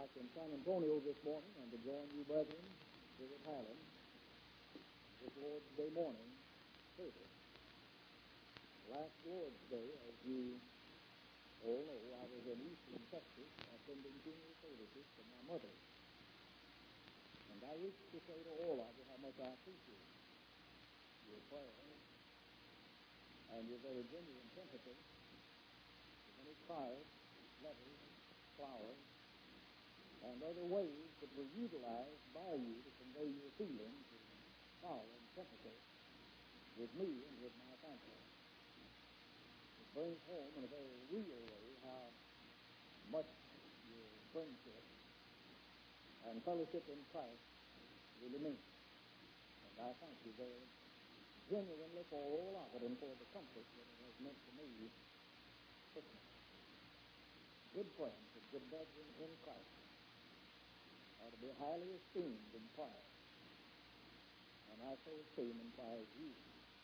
back in San Antonio this morning and to join you brethren here at Highland this Lord's Day morning service. Last Lord's Day, as you all know, I was in Eastern Texas attending funeral services for my mother. And I wish to say to all of you how much I appreciate your prayers and your very genuine sympathy with many cards, letters, flowers, and other ways that were utilized by you to convey your feelings of power and sympathy with me and with my family. It brings home in a very real way how much your friendship and fellowship in Christ really means. And I thank you very genuinely for all of it and for the comfort that it has meant to me personally. Good friends and good brethren in Christ are to be highly esteemed and prized. And I so esteem and prize you.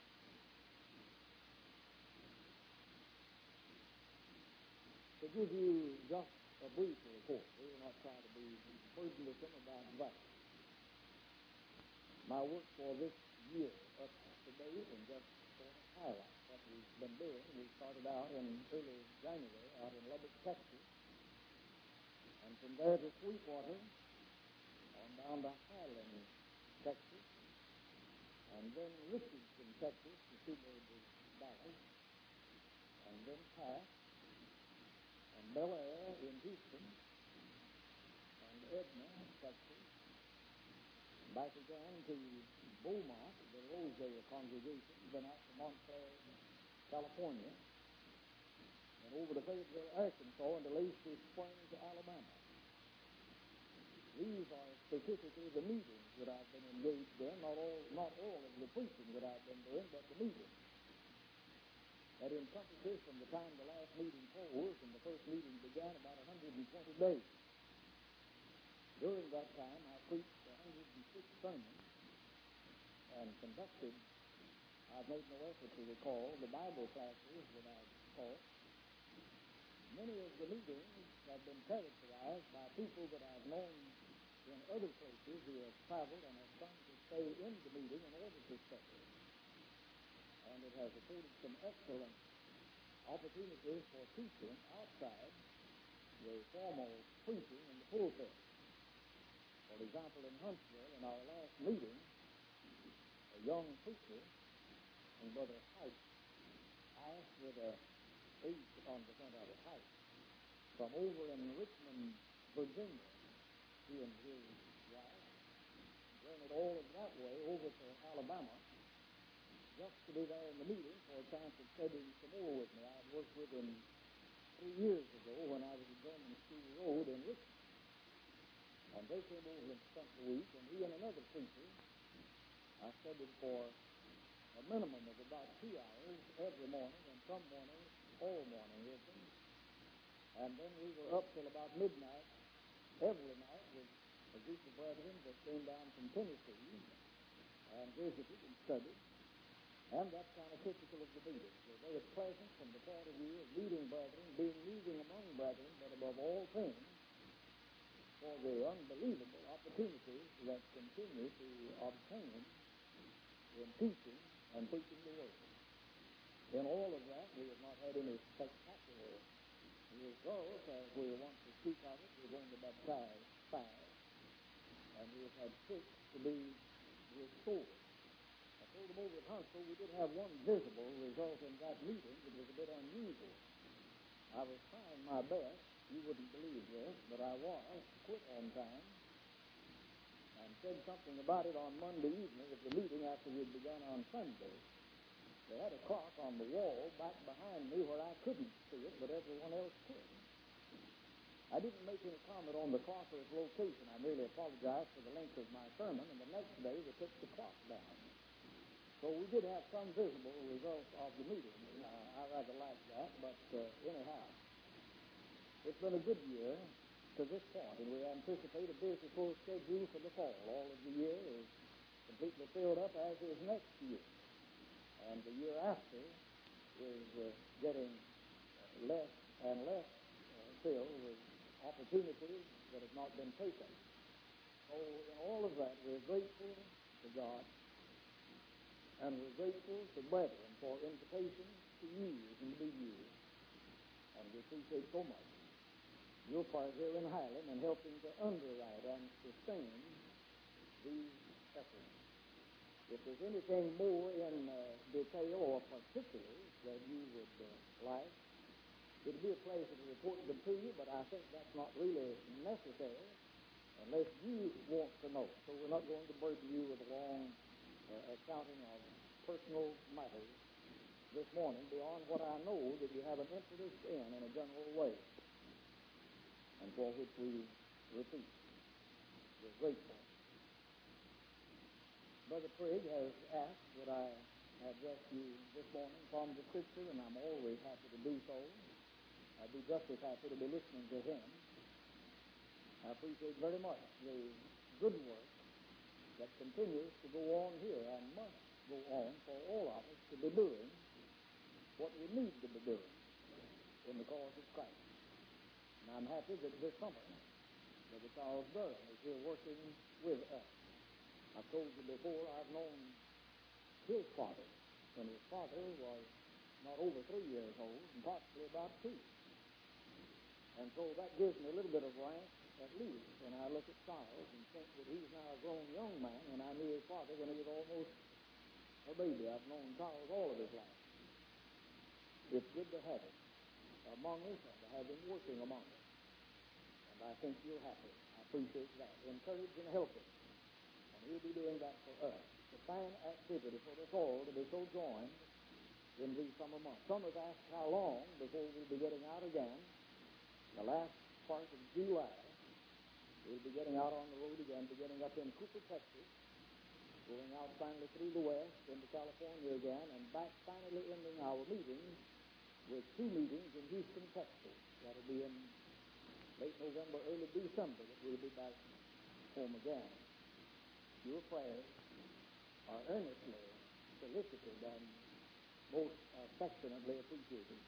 To give you just a brief report, we will not try to be burdensome about that. My work for this year up to date and just sort of highlight what we've been doing. We started out in early January out in Lubbock, Texas, and from there to Sweetwater, on down to Highland, Texas, and then Richardson, Texas, to Seaboard Valley, and then Taft, and Bel Air in Houston, and Edna, Texas, back again to Beaumont, the Rosedale congregation, then out to Montclair, California, and over to Fayetteville, Arkansas, and to Lacey Springs, Alabama. These are specifically the meetings that I've been engaged in, not all of the preaching that I've been doing, but the meetings. That encompasses from the time the last meeting closed and the first meeting began about 120 days. During that time, I preached 106 sermons and conducted, I've made no effort to recall, the Bible classes that I've taught. Many of the meetings have been characterized by people that I've known in other places who have traveled and have come to stay in the meeting in order to study. And it has afforded some excellent opportunities for teaching outside the formal preaching in the pulpit. For example, in Huntsville, in our last meeting, a young preacher, and Brother Height, asked with a H on the front of it, Height, from over in Richmond, Virginia, he and his wife journeyed all of that way over to Alabama just to be there in the meeting for a chance of studying some more with me. I had worked with him 3 years ago when I was at German School Road in Richmond. And they came over and spent the week, and he and another preacher, I studied for a minimum of about 2 hours every morning, and some mornings, all morning with them. And then we were up till about midnight every night with a group of brethren that came down from Tennessee and visited and studied. And that's kind of typical of the meetings. They're very pleasant from the point of view of meeting brethren, being meeting among brethren, but above all things, for the unbelievable opportunities that continue to obtain in teaching and preaching the Word. In all of that, we have not had any spectacular results, as we want to speak of it. We've only baptized 5, and we've had 6 to be restored. I told them over at Huntsville we did have one visible result in that meeting. It was a bit unusual. I was trying my best, you wouldn't believe this, but I was, quit on time, and said something about it on Monday evening at the meeting after we'd begun on Sunday. They had a clock on the wall back behind me where I couldn't see it, but everyone else could. I didn't make any comment on the clock or its location. I merely apologized for the length of my sermon, and the next day they took the clock down. So we did have some visible results of the meeting. I rather like that, but anyhow, it's been a good year to this point, and we anticipate a busy full schedule for the fall. All of the year is completely filled up, as is next year. And the year after is getting less and less filled with opportunities that have not been taken. So in all of that, we're grateful to God, and we're grateful to brethren for invitations to use and be used. And we appreciate so much your part here in Highland in helping to underwrite and sustain these efforts. If there's anything more in detail or particulars that you would like, it'd be a pleasure to report them to you, but I think that's not really necessary unless you want to know. So we're not going to burden you with a long accounting of personal matters this morning beyond what I know that you have an interest in a general way, and for which we repeat. We're grateful. Brother Prigg has asked that I address you this morning from the Scripture, and I'm always happy to do so. I'd be just as happy to be listening to him. I appreciate very much the good work that continues to go on here and must go on for all of us to be doing what we need to be doing in the cause of Christ. And I'm happy that this summer, Brother Charles Durham is here working with us. I've told you before, I've known his father when his father was not over 3 years old, and possibly about 2. And so that gives me a little bit of rank, at least, when I look at Charles and think that he's now a grown young man, and I knew his father when he was almost a baby. I've known Charles all of his life. It's good to have him among us and to have him working among us. And I think you're happy. I appreciate that. Encourage and help him. And he'll be doing that for us. It's a fine activity for us all to be so joined in these summer months. Some have asked how long before we'll be getting out again. The last part of July, we'll be getting out on the road again, beginning up in Cooper, Texas, going out finally through the west into California again, and back finally ending our meetings with 2 meetings in Houston, Texas. That'll be in late November, early December that we'll be back home again. Your prayers are earnestly solicited and most affectionately appreciated.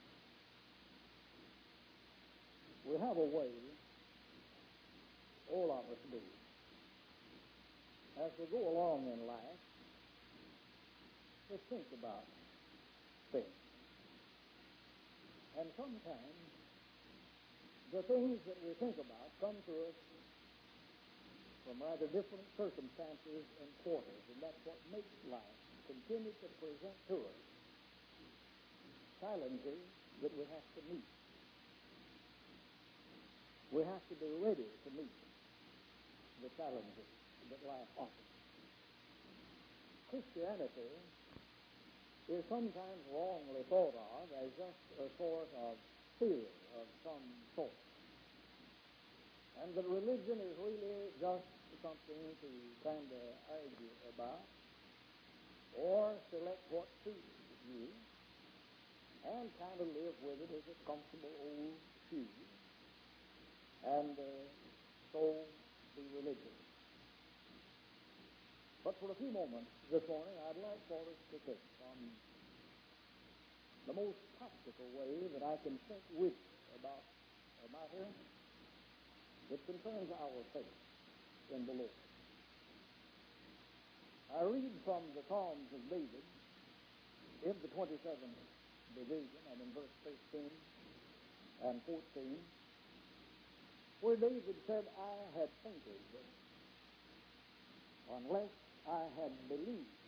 We have a way, all of us do, as we go along in life, to think about things. And sometimes the things that we think about come to us from rather different circumstances and quarters, and that's what makes life continue to present to us challenges that we have to meet. We have to be ready to meet the challenges that life offers. Christianity is sometimes wrongly thought of as just a sort of theory of some sort. And that religion is really just something to kind of argue about or select what suits you and kind of live with it as a comfortable old shoe. And so be religious. But for a few moments this morning, I'd like for us to think from the most practical way that I can think with you about a matter that concerns our faith in the Lord. I read from the Psalms of David in the 27th division and in verse 13 and 14, where David said, I had fainted unless I had believed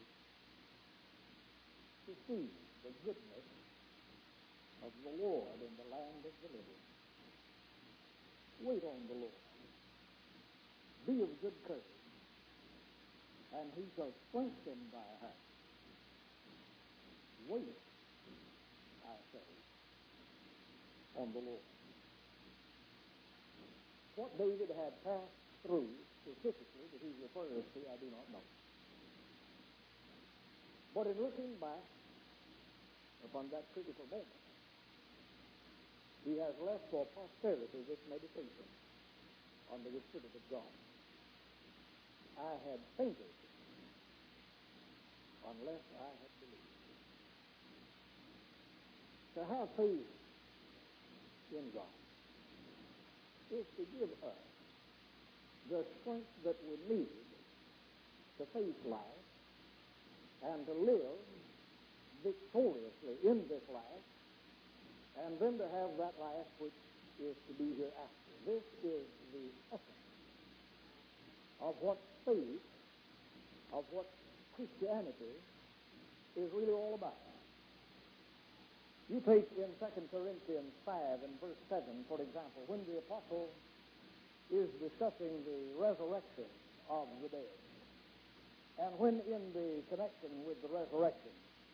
to see the goodness of the Lord in the land of the living. Wait on the Lord. Be of good courage, and he shall strengthen thy heart. Wait, I say, on the Lord. What David had passed through specifically that he refers to, I do not know. But in looking back upon that critical moment, he has left for posterity this meditation under the Spirit of God. I had fainted unless I had believed. To have faith in God, is to give us the strength that we need to face life and to live victoriously in this life, and then to have that life which is to be hereafter. This is the essence of what faith, of what Christianity is really all about. You take in 2 Corinthians 5 and verse 7, for example, when the apostle is discussing the resurrection of the dead, and when in the connection with the resurrection,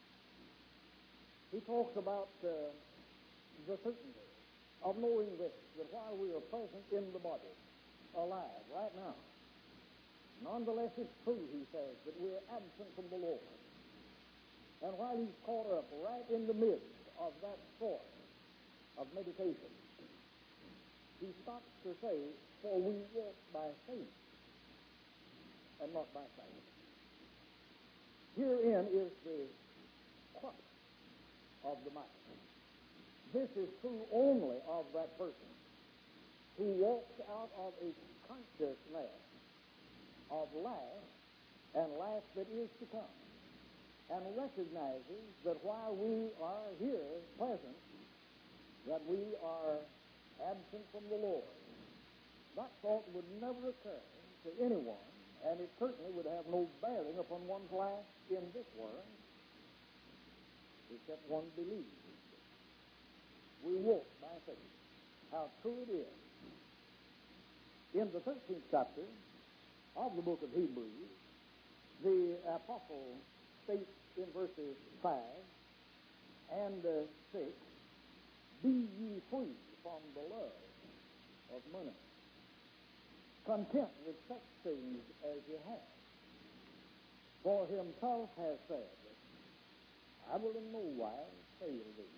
he talks about the certainty of knowing this, that while we are present in the body, alive right now, nonetheless it's true, he says, that we are absent from the Lord. And while he's caught up right in the midst of that sort of meditation, he stops to say, for we walk by faith and not by sight. Herein is the crux of the matter. This is true only of that person who walks out of a consciousness of life and life that is to come, and recognizes that while we are here present, that we are absent from the Lord. That thought would never occur to anyone, and it certainly would have no bearing upon one's life in this world, except one believes. We walk by faith. How true it is. In the 13th chapter of the book of Hebrews, the apostle states in verses 5 and 6, be ye free from the love of money, content with such things as ye have. For himself has said, I will in no wise fail thee,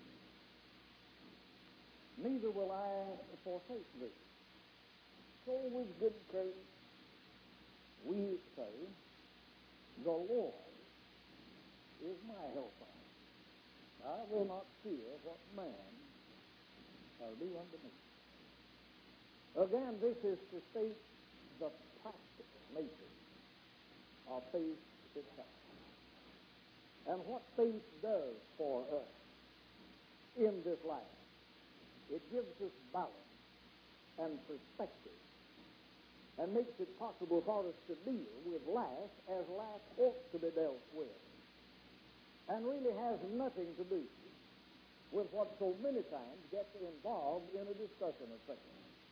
neither will I forsake thee. So with good courage we say, the Lord is my helper. I will not fear what man shall do unto me. Again, this is to state the practical nature of faith itself, and what faith does for us in this life. It gives us balance and perspective, and makes it possible for us to deal with life as life ought to be dealt with, and really has nothing to do with what so many times gets involved in a discussion of faith.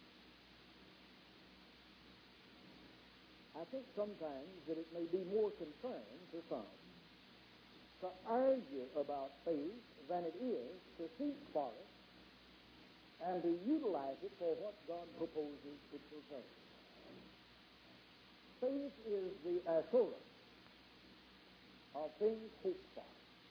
I think sometimes that it may be more concerning to some to argue about faith than it is to seek for it and to utilize it for what God proposes it to say. Faith is the assurance of things hoped for.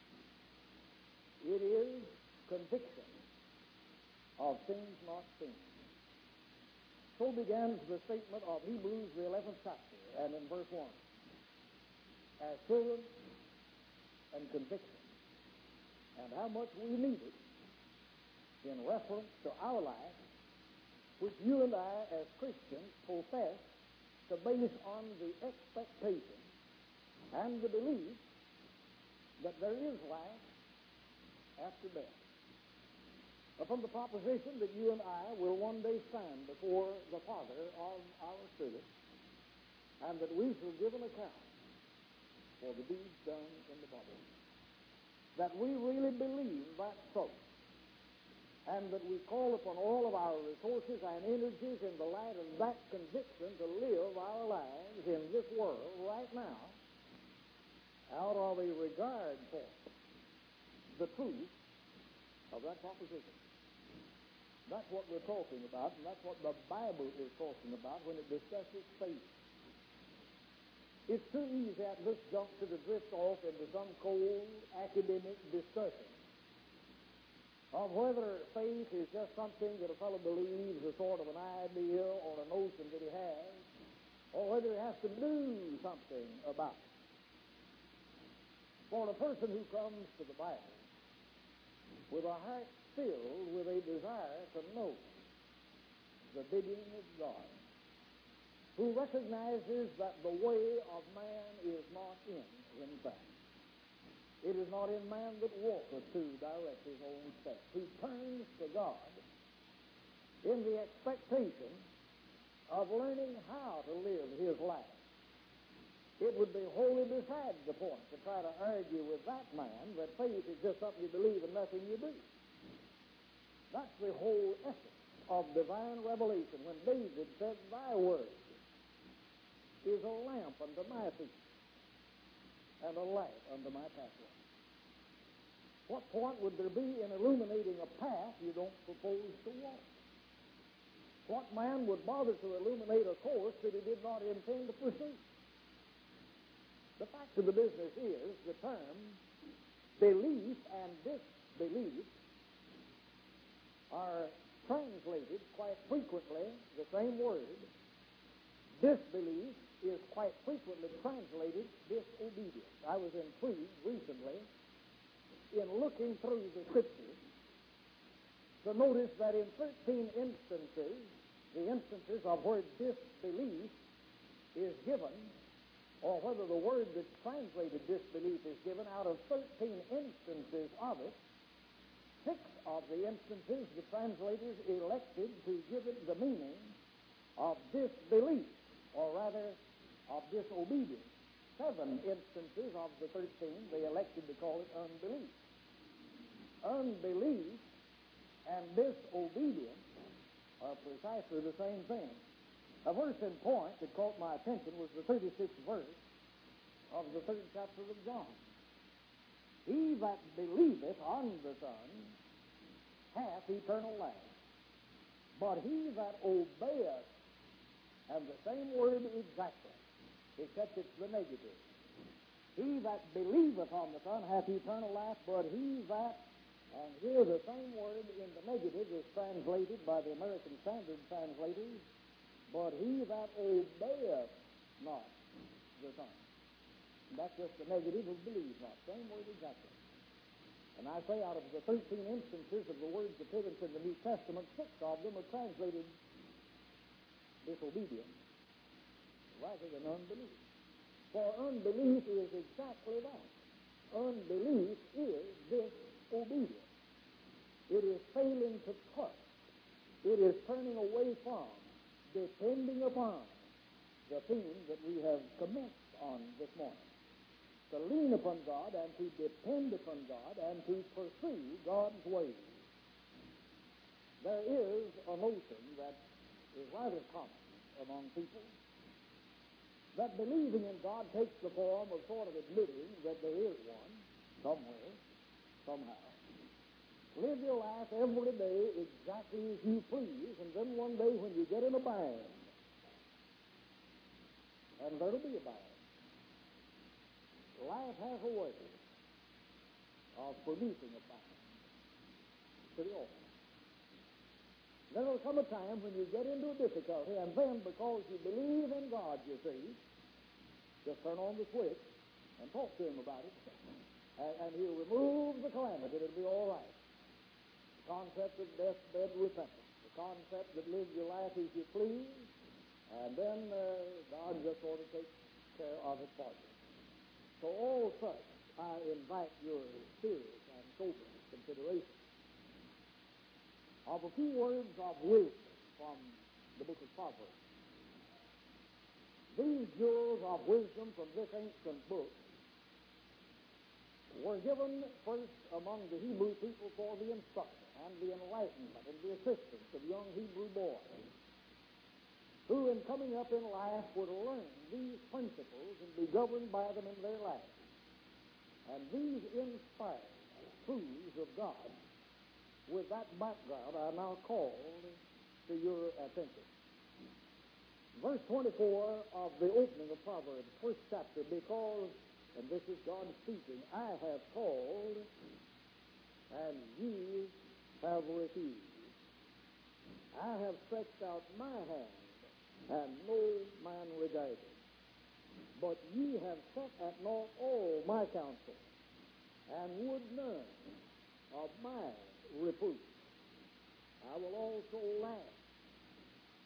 It is conviction of things not seen. So begins the statement of Hebrews, the 11th chapter, and in verse 1. Assurance and conviction. And how much we need it in reference to our life, which you and I as Christians profess to base on the expectation and the belief that there is life after death. From the proposition that you and I will one day stand before the Father of our spirit, and that we shall give an account for the deeds done in the body. That we really believe that so, and that we call upon all of our resources and energies in the light of that conviction to live our lives in this world right now out of a regard for the truth of that proposition. That's what we're talking about, and that's what the Bible is talking about when it discusses faith. It's too easy at this juncture to drift off into some cold academic discussion of whether faith is just something that a fellow believes, a sort of an idea or a notion that he has, or whether he has to do something about it. For a person who comes to the Bible with a heart filled with a desire to know the bidding of God, who recognizes that the way of man is not in himself. It is not in man that walketh to direct his own steps. He turns to God in the expectation of learning how to live his life. It would be wholly beside the point to try to argue with that man that faith is just something you believe and nothing you do. That's the whole essence of divine revelation. When David said, "Thy word is a lamp unto my feet and a light unto my pathway." What point would there be in illuminating a path you don't propose to walk? What man would bother to illuminate a course that he did not intend to pursue? The fact of the business is the term belief and disbelief are translated quite frequently the same word. Disbelief is quite frequently translated disobedience. I was intrigued recently in looking through the Scriptures to notice that in 13 instances, the instances of where disbelief is given, or whether the word that's translated disbelief is given, out of 13 instances of it, 6 of the instances the translators elected to give it the meaning of disbelief, or rather of disobedience. 7 instances of the 13 they elected to call it unbelief. Unbelief and disobedience are precisely the same thing. A verse in point that caught my attention was the 36th verse of the 3rd chapter of John. He that believeth on the Son hath eternal life, but he that obeyeth, and the same word exactly, except it's the negative. He that believeth on the Son hath eternal life, but he that, and here the same word in the negative is translated by the American Standard translators, but he that obeyeth not the Son. And that's just the negative of believes not. Same word exactly. And I say out of the 13 instances of the words appearance in the New Testament, 6 of them are translated disobedience rather than unbelief. For unbelief is exactly that. Unbelief is disobedience. It is failing to trust. It is turning away from, depending upon the theme that we have commenced on this morning. To lean upon God and to depend upon God and to pursue God's ways. There is a notion that is rather common among people that believing in God takes the form of sort of admitting that there is one somewhere, somehow. Live your life every day exactly as you please, and then one day when you get in a bind, and there'll be a bind, life has a way of producing a bind pretty often. There will come a time when you get into a difficulty, and then because you believe in God, you see, just turn on the switch and talk to him about it, and he'll remove the calamity. It'll be all right. The concept of deathbed repentance, the concept that live your life as you please, and then God just sort of takes care of it for you. So all such, I invite your serious and sober consideration of a few words of wisdom from the book of Proverbs. These jewels of wisdom from this ancient book were given first among the Hebrew people for the instruction and the enlightenment and the assistance of young Hebrew boys who in coming up in life would learn these principles and be governed by them in their life. And these inspired truths of God, with that background, are now called to your attention. Verse 24 of the opening of Proverbs, first chapter, because, and this is God speaking, I have called, and ye have refused. I have stretched out my hand, and no man regarded. But ye have set at naught all my counsel, and would none of my reproof. I will also laugh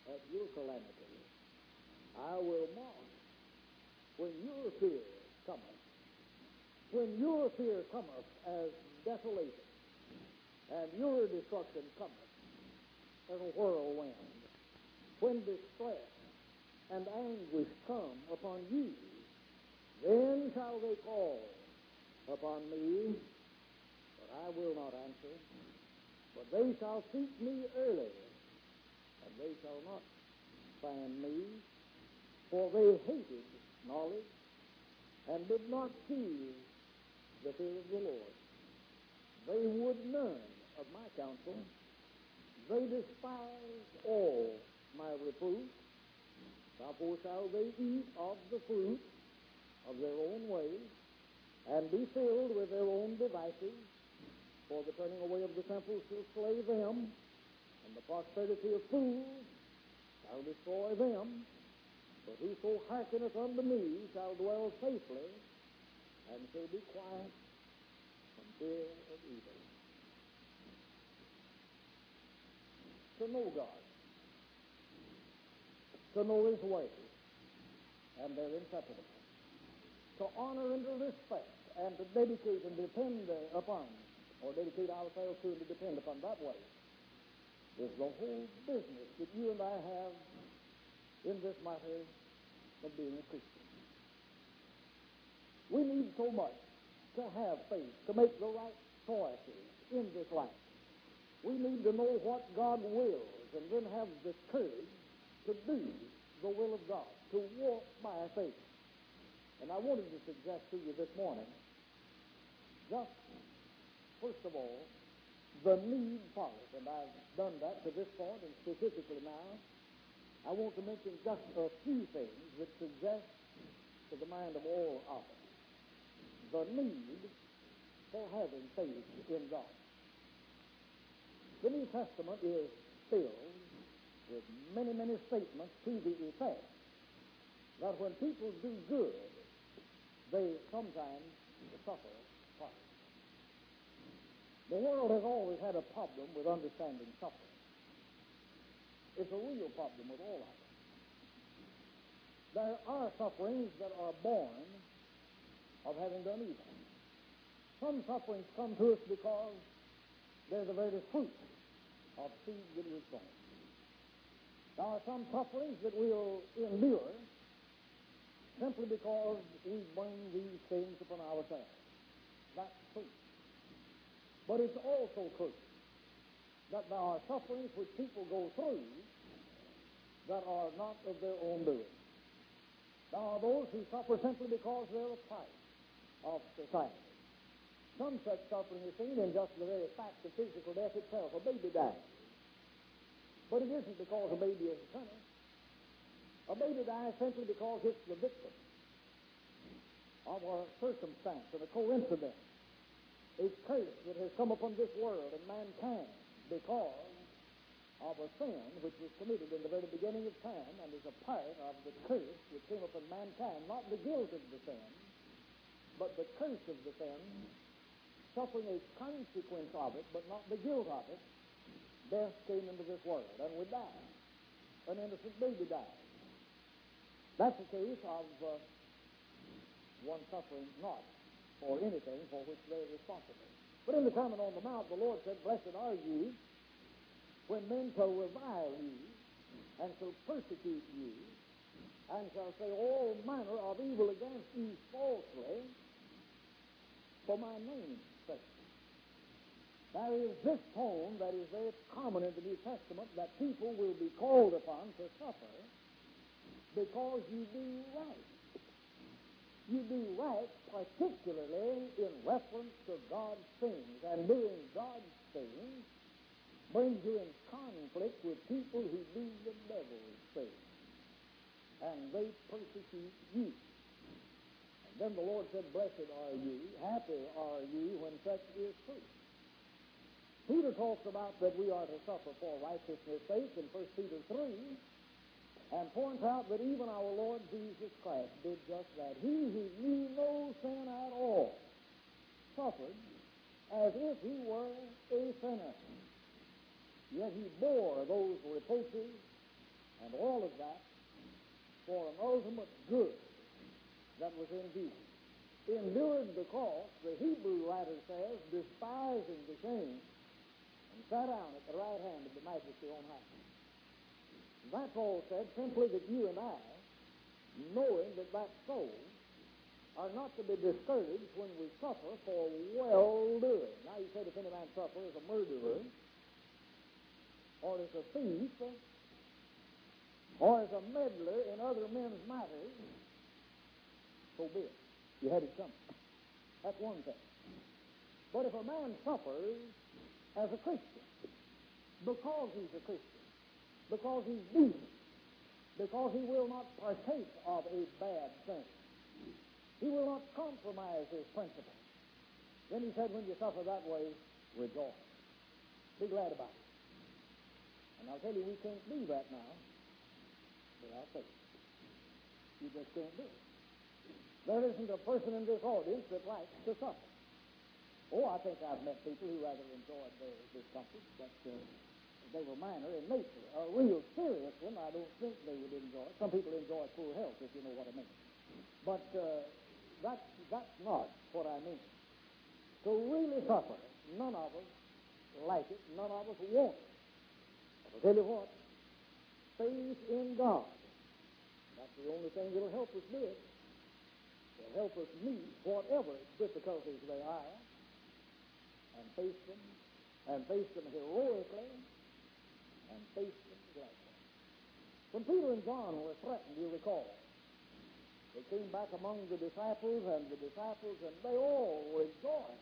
at your calamity. I will mock when your fear cometh. When your fear cometh as desolation, and your destruction cometh as a whirlwind. When distress and anguish come upon you, then shall they call upon me, but I will not answer. But they shall seek me early, and they shall not find me, for they hated knowledge and did not fear the fear of the Lord. They would none of my counsel. They despised all my reproof. Therefore shall they eat of the fruit of their own ways, and be filled with their own devices. For the turning away of the temple shall slay them, and the prosperity of fools shall destroy them. But whoso hearkeneth unto me shall dwell safely, and shall be quiet from fear of evil. To know God, to know His ways, and their inseparable, to honor and to respect, and to dedicate and depend upon, or dedicate ourselves to and to depend upon that way, is the whole business that you and I have in this matter of being a Christian. We need so much to have faith, to make the right choices in this life. We need to know what God wills, and then have the courage to do the will of God, to walk by faith. And I wanted to suggest to you this morning, just first of all, the need for it. And I've done that to this point, and specifically now, I want to mention just a few things that suggest to the mind of all of us the need for having faith in God. The New Testament is filled with many, many statements to the effect that when people do good, they sometimes suffer harm. The world has always had a problem with understanding suffering. It's a real problem with all of us. There are sufferings that are born of having done evil. Some sufferings come to us because they're the very fruit of seed that is sown. There are some sufferings that we'll endure simply because we bring these things upon ourselves. That's true. But it's also true that there are sufferings which people go through that are not of their own doing. There are those who suffer simply because they're a part of society. Some such suffering is seen in just the very fact of physical death itself. A baby dies. But it isn't because a baby is a sinner. A baby dies simply because it's the victim of a circumstance and a coincidence, a curse that has come upon this world and mankind because of a sin which was committed in the very beginning of time and is a part of the curse that came upon mankind, not the guilt of the sin, but the curse of the sin, suffering a consequence of it, but not the guilt of it. Death came into this world, and we died. An innocent baby died. That's the case of one suffering not for anything for which they're responsible. But in the Sermon on the Mount, the Lord said, "Blessed are you when men shall revile you, and shall persecute you, and shall say all manner of evil against you falsely for my name's sake." There is this tone that is very common in the New Testament, that people will be called upon to suffer because you do right. You do right particularly in reference to God's things, and doing God's things brings you in conflict with people who do the devil's things, and they persecute you. And then the Lord said, "Blessed are you, happy are you when such is true." Peter talks about that we are to suffer for righteousness' sake in 1 Peter 3, and points out that even our Lord Jesus Christ did just that. He who knew no sin at all suffered as if he were a sinner. Yet he bore those reproaches And all of that for an ultimate good that was in view. Endured the cross, the Hebrew writer says, despising the shame, and sat down at the right hand of the Majesty on high. That's all said, simply that you and I, knowing that that's so, are not to be discouraged when we suffer for well-doing. Now, you said if any man suffer as a murderer, or as a thief, or as a meddler in other men's matters, so be it. You had it coming. That's one thing. But if a man suffers as a Christian, because he's a Christian, because he's decent, because he will not partake of a bad thing, he will not compromise his principles, then he said, when you suffer that way, rejoice. Be glad about it. And I'll tell you, we can't do that now without faith. You just can't do it. There isn't a person in this audience that likes to suffer. Oh, I think I've met people who rather enjoyed their discomfort, but they were minor in nature. A real serious one, I don't think they would enjoy. Some people enjoy poor health, if you know what I mean. But that's not what I mean. To really suffer, none of us like it, none of us want it. But I'll tell you what, faith in God, that's the only thing that'll help us do it. Will help us meet whatever difficulties they are and face them heroically and face them gladly. When Peter and John were threatened, you recall, they came back among the disciples, and they all rejoiced.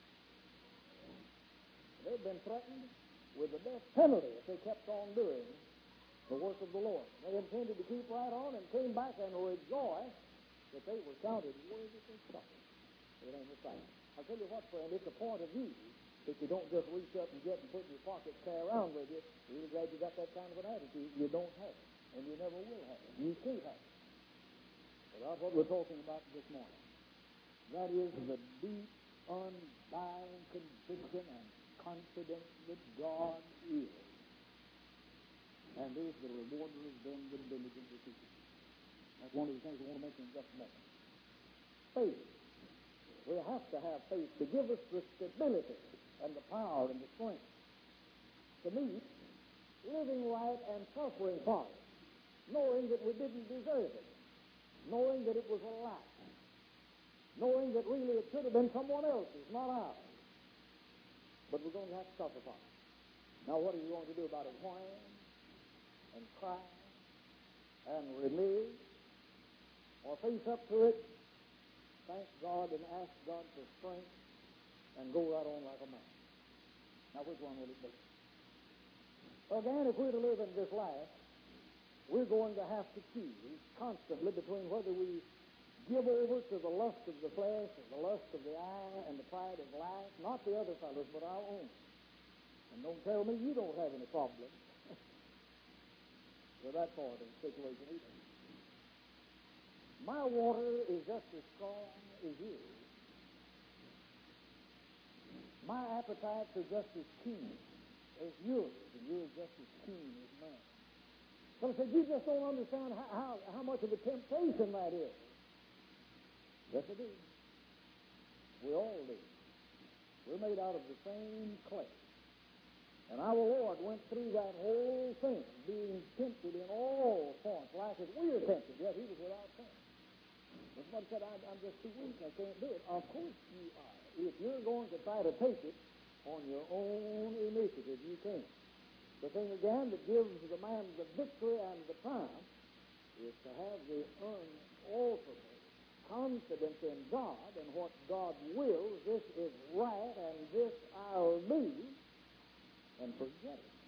They'd been threatened with the death penalty if they kept on doing the work of the Lord. They intended to keep right on and came back and rejoiced that they were counted worthy to suffer. It ain't the same. I'll tell you what, friend, it's a point of view that you don't just reach up and get and put in your pocket, carry around with you. You're really glad you got that kind of an attitude. You don't have it, and you never will have it. You can't have it. But that's what we're talking about this morning. That is the deep, undying conviction and confidence that God is, and is the rewarder of them that diligently seek Him. That's one of the things I want to mention in just a moment. Faith. We have to have faith to give us the stability and the power and the strength to meet living right and suffering for it, knowing that we didn't deserve it, knowing that it was a lie, knowing that really it should have been someone else's, not ours. But we're going to have to suffer for it. Now, what are you going to do about it? Whine and cry and renege, or face up to it, thank God and ask God for strength, and go right on like a man? Now, which one will it be? Again, if we're to live in this life, we're going to have to choose constantly between whether we give over to the lust of the flesh, and the lust of the eye, and the pride of life, not the other fellows, but our own. And don't tell me you don't have any problem with that part of the situation either. My water is just as strong as yours. My appetites are just as keen as yours, and yours just as keen as mine. But I said, you just don't understand how much of a temptation that is. Yes, it is. We all do. We're made out of the same clay. And our Lord went through that whole thing, being tempted in all points, like as we are tempted, yet He was without sin. But somebody said, I'm just too weak, I can't do it. Of course you are. If you're going to try to take it on your own initiative, you can't. The thing again that gives the man the victory and the triumph is to have the unalterable confidence in God and what God wills. This is right, and this I'll do, and forget it.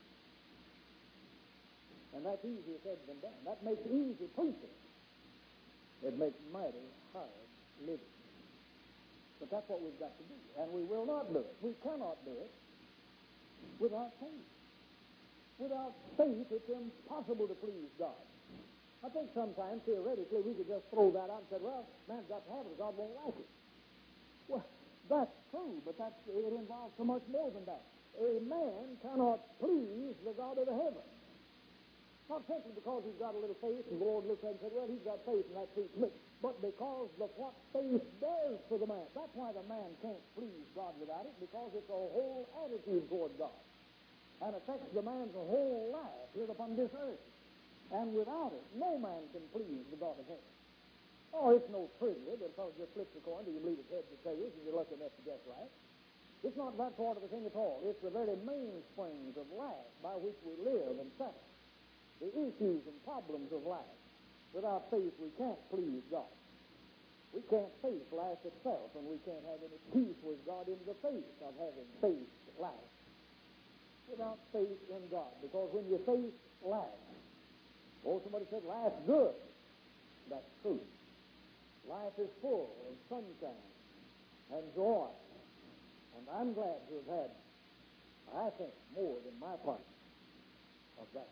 And that's easier said than done. That makes easy preaching. It makes mighty hard living. But that's what we've got to do. And we will not do it. We cannot do it without faith. Without faith, it's impossible to please God. I think sometimes, theoretically, we could just throw that out and say, well, man's got to have it, God won't like it. Well, that's true, but it involves so much more than that. A man cannot please the God of the heavens. Not simply because he's got a little faith and the Lord looked at him and said, well, he's got faith and that suits me. But because of what faith does for the man. That's why the man can't please God without it, because it's a whole attitude toward God. And affects the man's whole life here upon this earth. And without it, no man can please the God of heaven. Oh, it's no trivia that fellow just flips a coin till you believe it's heads or tails and you're lucky enough to guess right. It's not that sort of a thing at all. It's the very mainsprings of life by which we live and settle. The issues and problems of life. Without faith, we can't please God. We can't face life itself, and we can't have any peace with God in the face of having faced life. Without faith in God. Because when you face life, somebody said life's good. That's true. Life is full of sunshine and joy. And I'm glad to have had, I think, more than my part of that.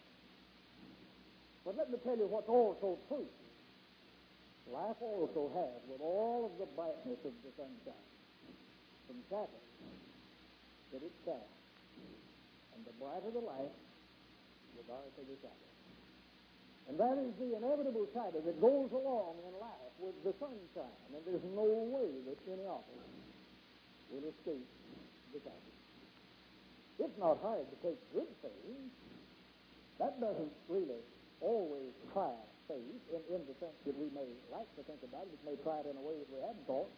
But let me tell you what's also true. Life also has, with all of the brightness of the sunshine, some shadows that it casts. And the brighter the light, the darker the shadow. And that is the inevitable shadow that goes along in life with the sunshine. And there's no way that any of us will escape the shadow. It's not hard to take good things. That doesn't really always try faith in the sense that we may like to think about it. It may try it in a way that we hadn't thought.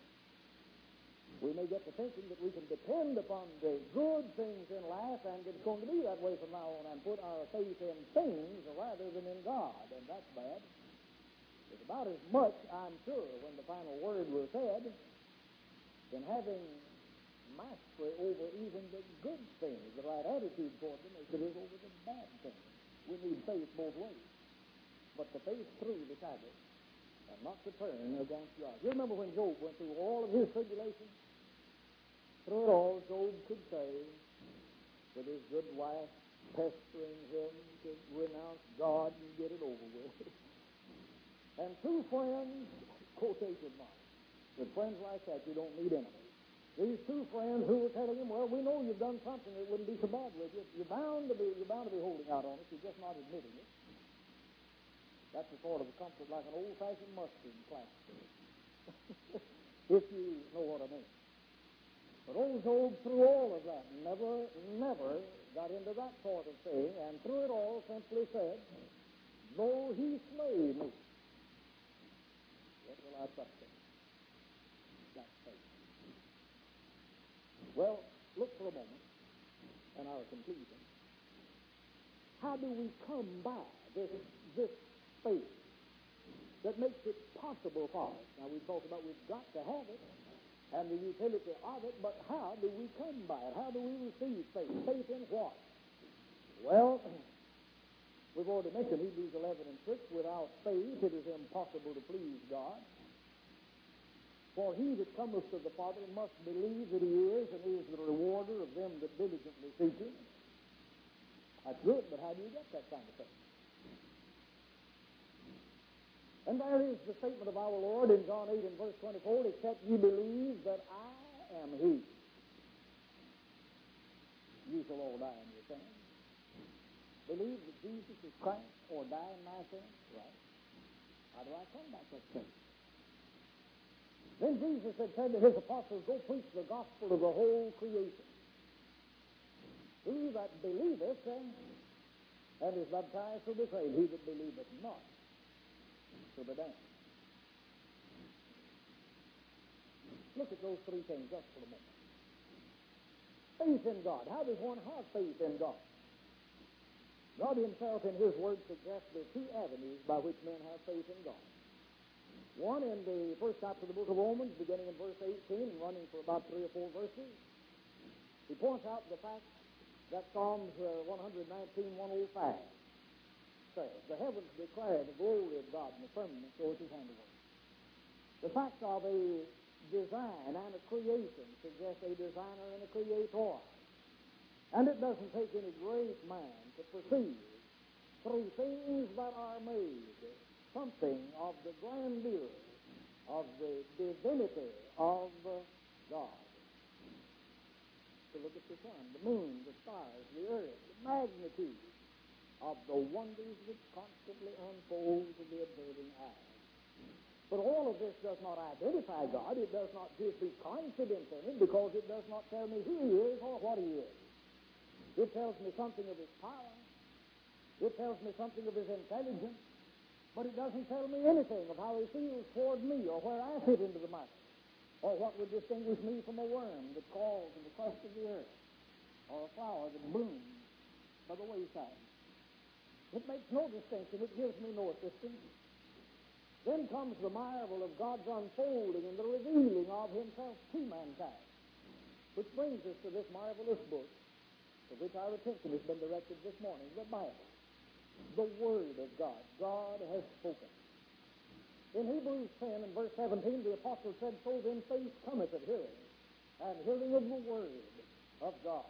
We may get to thinking that we can depend upon the good things in life and it's going to be that way from now on and put our faith in things rather than in God. And that's bad. It's about as much, I'm sure, when the final word was said, than having mastery over even the good things, the right attitude toward them, as it is over the bad things. We need faith both ways. But the faith through the shadow and not to turn against God. You remember when Job went through all of his tribulation? Through it all, Job could say, with his good wife pestering him to renounce God and get it over with. And two friends, quotation marks, with friends like that, you don't need enemies. These two friends who were telling him, well, we know you've done something that wouldn't be so bad with you. You're bound to be holding out on us. You're just not admitting it. That's a sort of a comfort like an old-fashioned mustard plaster. If you know what I mean. But old Job, through all of that, never got into that sort of thing, and through it all simply said, though he slay me, yet will I trust him. That's faith. Well, look for a moment, and our conclusion. How do we come by this faith that makes it possible for us? Now, we talked about we've got to have it and the utility of it, but how do we come by it? How do we receive faith? Faith in what? Well, we've already mentioned Hebrews 11 and 6. Without faith, it is impossible to please God. For he that cometh to the Father must believe that he is, and he is the rewarder of them that diligently seek him. That's good, but how do you get that kind of faith? And there is the statement of our Lord in John 8 and verse 24, except ye believe that I am he, you shall all die in your sins. Believe that Jesus is Christ or die in my sins? Right. How do I come by such faith? Then Jesus had said to his apostles, go preach the gospel of the whole creation. He that believeth and is baptized shall be saved. He that believeth not shall be damned. Look at those three things just for a moment. Faith in God. How does one have faith in God? God himself in his word suggests there are two avenues by which men have faith in God. One in the first chapter of the book of Romans, beginning in verse 18 and running for about 3 or 4 verses. He points out the fact that Psalms 119, 105 says, the heavens declare the glory of God, and the firmament shows his handiwork. The fact of a design and a creation suggests a designer and a creator. And it doesn't take any great man to perceive through things that are made something of the grandeur, of the divinity of God. To look at the sun, the moon, the stars, the earth, the magnitude of the wonders which constantly unfold to the observing eye. But all of this does not identify God. It does not give me confidence in Him because it does not tell me who He is or what He is. It tells me something of His power. It tells me something of His intelligence. But it doesn't tell me anything of how He feels toward me or where I fit into the matter or what would distinguish me from a worm that crawls in the crust of the earth or a flower that blooms by the wayside. It makes no distinction. It gives me no assistance. Then comes the marvel of God's unfolding and the revealing of Himself to mankind, which brings us to this marvelous book to which our attention has been directed this morning, the Bible, the Word of God. God has spoken. In Hebrews 10 and verse 17, the apostle said, "So then faith cometh of hearing, and hearing of the Word of God."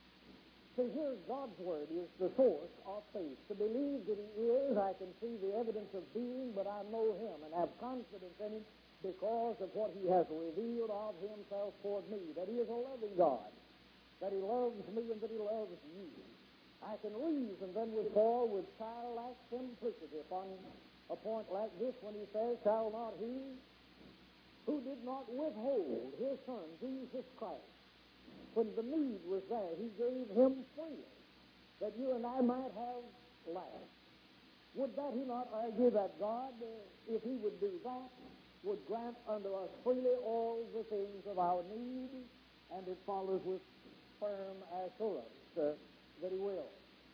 To hear God's Word is the source of faith. To believe that He is, I can see the evidence of being, but I know Him and have confidence in Him because of what He has revealed of Himself toward me, that He is a loving God, that He loves me and that He loves you. I can reason then with Paul with childlike simplicity upon a point like this when he says, "Shall not He who did not withhold His Son, Jesus Christ, when the need was there, He gave Him freely, that you and I might have life." Would that He not argue that God, if He would do that, would grant unto us freely all the things of our need? And it follows with firm assurance that He will.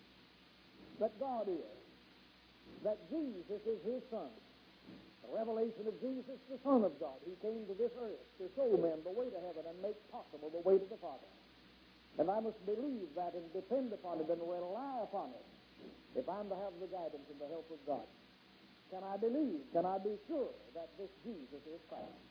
That God is. That Jesus is His Son. The revelation of Jesus, the Son of God. He came to this earth to show men the way to heaven and make possible the way to the Father. And I must believe that and depend upon it and rely upon it if I'm to have the guidance and the help of God. Can I believe? Can I be sure that this Jesus is Christ?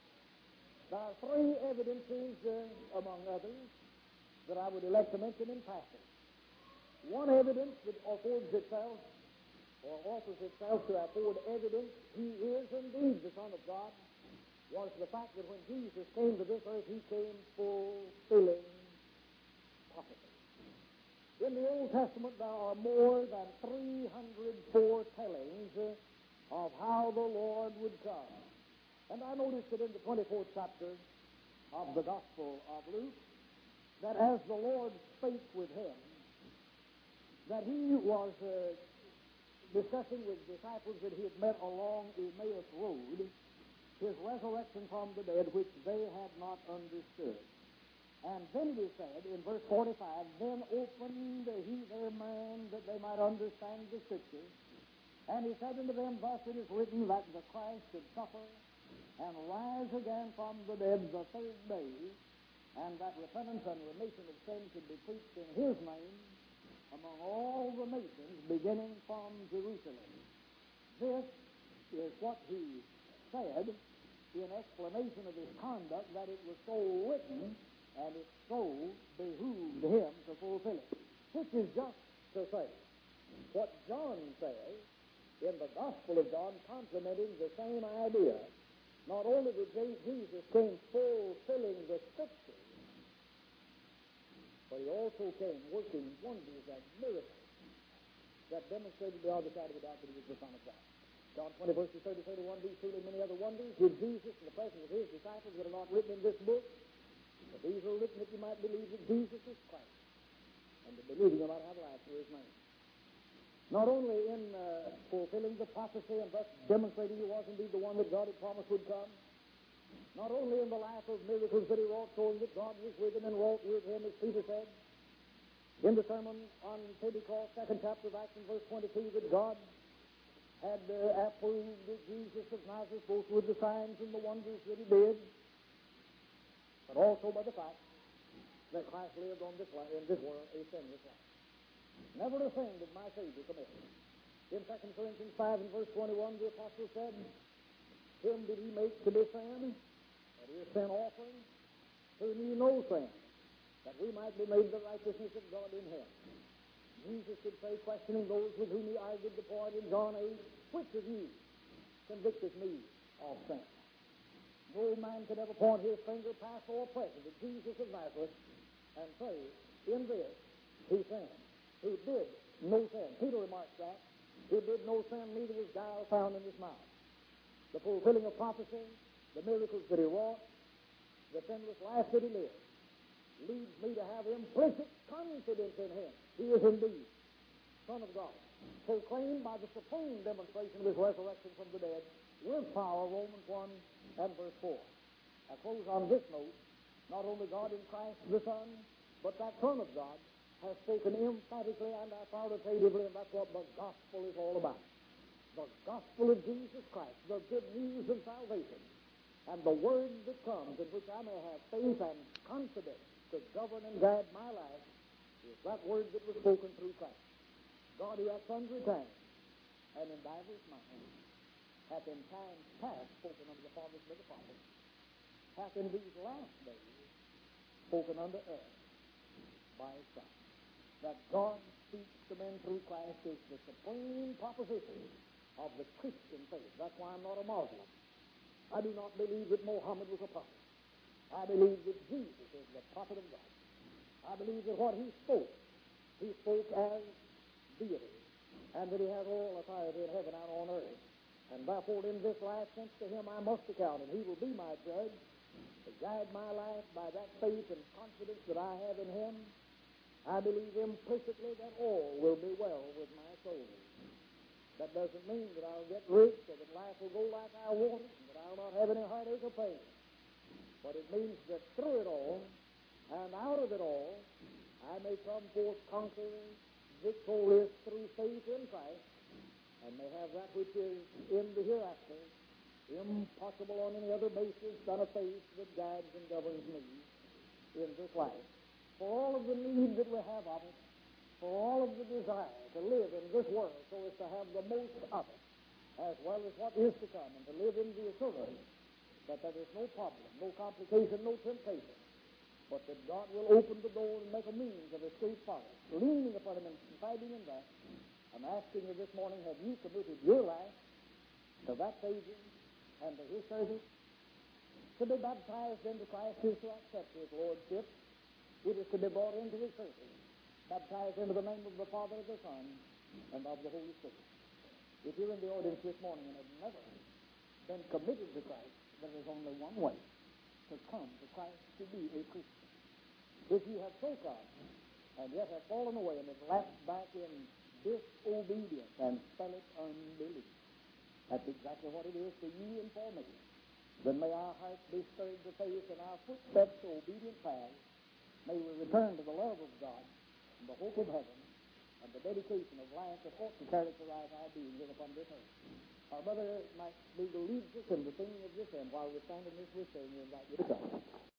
There are three evidences, among others, that I would elect to mention in passing. One evidence that affords itself or offers itself to afford evidence He is indeed the Son of God was the fact that when Jesus came to this earth, He came fulfilling prophecy. In the Old Testament, there are more than 300 foretellings of how the Lord would come. And I noticed that in the 24th chapter of the Gospel of Luke, that as the Lord spake with him, that He was discussing with disciples that He had met along Emmaus Road, His resurrection from the dead, which they had not understood. And then it is said in verse 45, "Then opened He their mind that they might understand the Scriptures. And He said unto them, Thus it is written that the Christ should suffer and rise again from the dead the third day, and that repentance and remission of sin should be preached in His name among all the nations, beginning from Jerusalem." This is what He said in explanation of His conduct, that it was so written, and it so behooved Him to fulfill it. Which is just to say what John says in the Gospel of John, complementing the same idea. Not only did Jesus came fulfilling the Scriptures, but He also came working wonders and miracles that demonstrated beyond the shadow of a doubt that He was the Son of God. John 20, verses 30, 31, these two and many other wonders did Jesus in the presence of His disciples that are not written in this book. But these are written that you might believe that Jesus is Christ, and to believe you might have life through His name. Not only in fulfilling the prophecy and thus demonstrating He was indeed the one that God had promised would come, not only in the life of miracles that He wrought, showing that God was with Him and wrought with Him, as Peter said, in the sermon on Pentecost, 2nd chapter of Acts, verse 22, that God had approved Jesus of Nazareth both with the signs and the wonders that He did, but also by the fact that Christ lived on this life, in this world a sinless life. Never a sin did my Savior commit. In 2 Corinthians 5 and verse 21, the apostle said, "Him did He make to be sin, that is sin offering, who knew no sin, that we might be made the righteousness of God in Him." Jesus could say, questioning those with whom He argued the point in John 8, "Which of you convicteth me of sin?" No man could ever point his finger, past or present, at Jesus of Nazareth and say, "In this He sinned." He did no sin. Peter remarks that. He did no sin, neither was guile found in his mouth. The fulfilling of prophecy, the miracles that he wrought, the sinless life that he lived, leads me to have implicit confidence in him. He is indeed Son of God, proclaimed by the supreme demonstration of his resurrection from the dead with power, Romans 1 and verse 4. I close on this note. Not only God in Christ the Son, but that Son of God has spoken emphatically and authoritatively, and that's what the gospel is all about. The gospel of Jesus Christ, the good news of salvation, and the word that comes in which I may have faith and confidence to govern and guide my life is that word that was spoken through Christ. God, who at sundry times and in divers manners hath in times past spoken unto the fathers by the prophets, hath in these last days spoken unto us by his Son. That God speaks to men through Christ is the supreme proposition of the Christian faith. That's why I'm not a Muslim. I do not believe that Muhammad was a prophet. I believe that Jesus is the prophet of God. I believe that what he spoke as deity, and that he has all authority in heaven and on earth. And therefore, in this life, since to him I must account, and he will be my judge, to guide my life by that faith and confidence that I have in him, I believe implicitly that all will be well with my soul. That doesn't mean that I'll get rich or that life will go like I want it and that I'll not have any heartache or pain. But it means that through it all and out of it all, I may come forth conquering, victorious through faith in Christ, and may have that which is in the hereafter impossible on any other basis than a faith that guides and governs me in this life. For all of the need that we have of it, for all of the desire to live in this world so as to have the most of it, as well as what is to come, and to live in the assurance that there is no problem, no complication, no temptation, but that God will open the door and make a means of escape for us. Leaning upon him and confiding in that, I'm asking you this morning, have you committed your life to that Savior and to his service? To be baptized into Christ is to accept his Lordship. It is to be brought into his service, baptized into the name of the Father, of the Son, and of the Holy Spirit. If you're in the audience this morning and have never been committed to Christ, there is only one way to come to Christ, to be a Christian. If you have so come, and yet have fallen away and have lapsed back in disobedience and spelled unbelief, that's exactly what it is for you and for me. Then may our hearts be stirred to faith and our footsteps to obedient paths. May we return to the love of God and the hope of heaven and the dedication of life that ought to characterize our being here upon this earth. Our brother Mike Beagle leads us in the singing of this hymn. While we're standing this, we're saying, we invite you to come.